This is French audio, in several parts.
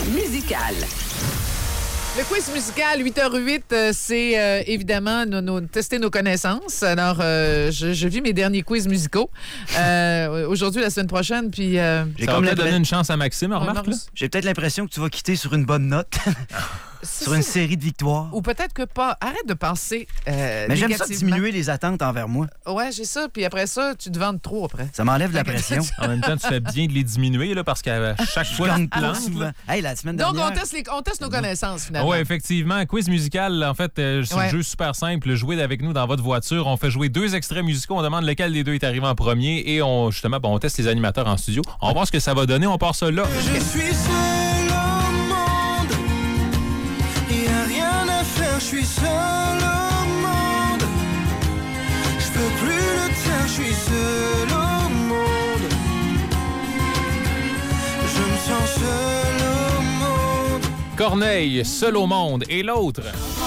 musical. Le quiz musical 8h08, c'est évidemment tester nos connaissances. Alors, je vis mes derniers quiz musicaux. Aujourd'hui, la semaine prochaine, puis... J'ai comme donné une chance à Maxime, remarque. J'ai peut-être l'impression que tu vas quitter sur une bonne note. Sur une série de victoires. Ou peut-être que pas. Arrête de penser mais j'aime ça diminuer les attentes envers moi. Ouais, j'ai ça. Puis après ça, tu te vantes trop après. Ça m'enlève de la pression. En même temps, tu fais bien de les diminuer là, parce qu'à chaque fois, tu te plantes. Souvent. Hey, la semaine donc, dernière... on teste nos connaissances, finalement. Oui, effectivement. Quiz musical, en fait, c'est un jeu super simple. Jouez avec nous dans votre voiture. On fait jouer 2 extraits musicaux. On demande lequel des 2 est arrivé en premier. Et on teste les animateurs en studio. On va voir ce que ça va donner. On part ça là. Je suis seul au monde. Il n'y a rien à faire. Je suis seul au monde. Je peux plus le taire. Je suis seul au monde. Je me sens seul au monde. Corneille, Seul au monde. Et l'autre?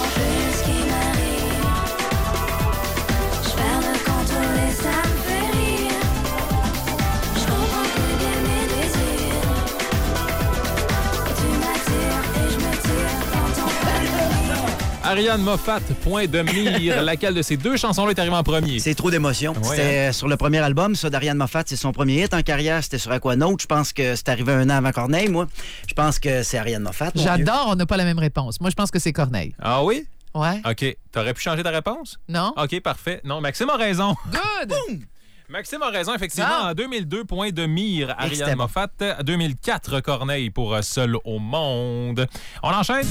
Ariane Moffat, Point de mire. Laquelle de ces 2 chansons-là est arrivée en premier? C'est trop d'émotion. Ouais, c'était sur le premier album, ça, d'Ariane Moffat. C'est son premier hit en carrière. C'était sur Aquanaut. Je pense que c'est arrivé 1 an avant Corneille, moi. Je pense que c'est Ariane Moffat. J'adore, on n'a pas la même réponse. Moi, je pense que c'est Corneille. Ah oui? Ouais. OK. T'aurais pu changer ta réponse? Non. OK, parfait. Non, Maxime a raison. Good! Boom! Maxime a raison, effectivement. En 2002, Point de mire, Ariane Extrême. Moffat. 2004, Corneille pour Seul au monde. On enchaîne?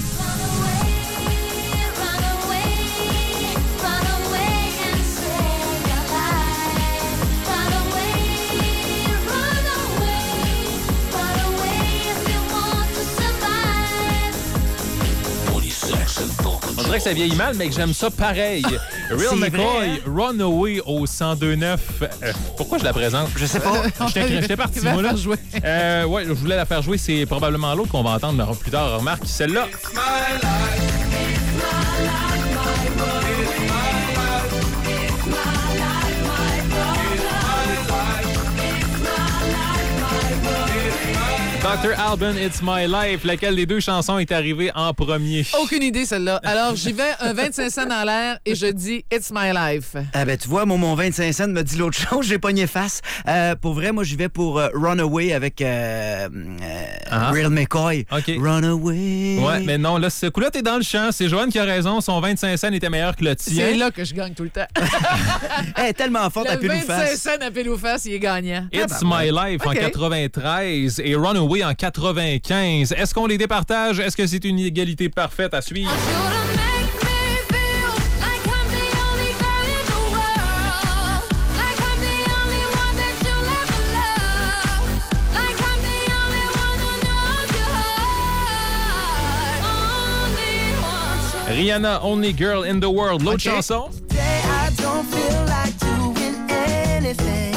On dirait que ça vieillit mal, mais que j'aime ça pareil. Real McCoy, Runaway au 102.9. Pourquoi je la présente? Je sais pas. J'étais parti, moi, là. Ouais, je voulais la faire jouer. C'est probablement l'autre qu'on va entendre plus tard. Remarque, celle-là. Dr. Alban, It's My Life. Laquelle des 2 chansons est arrivée en premier? Aucune idée, celle-là. Alors, j'y vais un 25 cents dans l'air et je dis It's My Life. Ah ben, tu vois, mon 25 cents me dit l'autre chose. J'ai pogné face. Pour vrai, moi, j'y vais pour Runaway avec Real McCoy. OK. Runaway. Ouais, mais non, là, ce coup-là, t'es dans le champ. C'est Joanne qui a raison. Son 25 cents était meilleur que le tien. C'est là que je gagne tout le temps. Elle est tellement forte à Le pile ou 25 face. cents à pile ou face, il est gagnant. It's My Life en 93 et Runaway en 95. Est-ce qu'on les départage? Est-ce que c'est une égalité parfaite à suivre? Rihanna, Only Girl in the World. L'autre chanson? I don't feel like doing anything.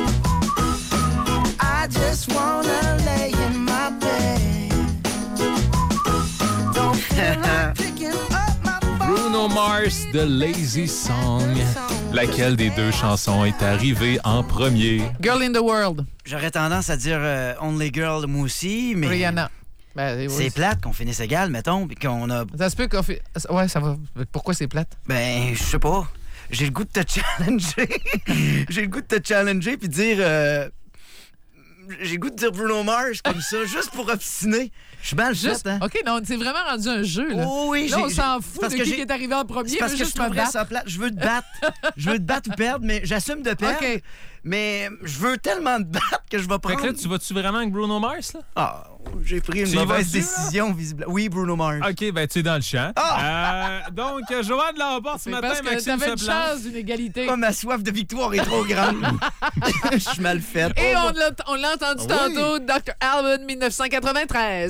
I just wanna lay in my bed. Don't feel like picking up my phone. Bruno Mars, The Lazy Song. Laquelle des 2 chansons est arrivée en premier? Girl in the World. J'aurais tendance à dire Only Girl, moi aussi, mais... Rihanna. Ben, C'est plate qu'on finisse égal, mettons, puis qu'on a... Ça se peut qu'on fait... Ouais, ça va. Pourquoi c'est plate? Ben, je sais pas. J'ai le goût de te challenger. J'ai le goût de te challenger puis dire... J'ai le goût de dire Bruno Mars comme ça, juste pour obstiner. Je suis mal Juste... fait, hein? OK, non, c'est vraiment rendu un jeu, là. Oh oui, là, on s'en fout de qui est arrivé en premier. C'est parce mais que je juste me trouverais battre. ça plate. Je veux te battre. Je veux te battre ou perdre, mais j'assume de perdre. OK. Mais je veux tellement te battre que je vais Fait prendre... que là, tu vas-tu vraiment avec Bruno Mars, là? Ah, j'ai pris une Tu y mauvaise vas-tu, là? décision, visiblement. Oui, Bruno Mars. OK, ben tu es dans le champ. Donc, Joanne l'emporte ce C'est matin, parce que Maxime t'avais une se plante. chance d'une égalité. Oh, ma soif de victoire est trop grande. Je suis mal faite. Et on l'a entendu tantôt, Dr. Alban, 1993.